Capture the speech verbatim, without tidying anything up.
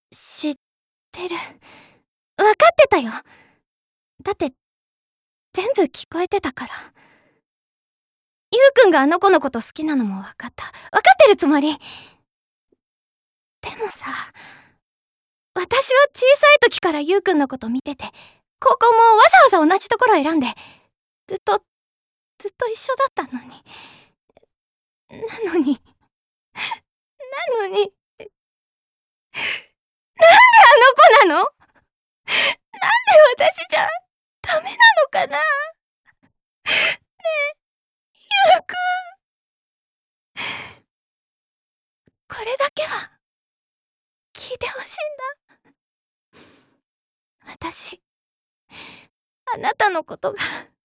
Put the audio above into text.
知ってる。わかってたよ。だって、全部聞こえてたから。ゆうくんがあの子のこと好きなのもわかった。わかってるつもり。でもさ、私は小さい時からゆうくんのこと見てて、高校もわざわざ同じところ選んで、ずっと、ずっと一緒だったのに。なのに、なのに、なんであの子なの？なんで私じゃダメなのかな？ねえ、ゆうくん。これだけは聞いてほしいんだ。私、あなたのことが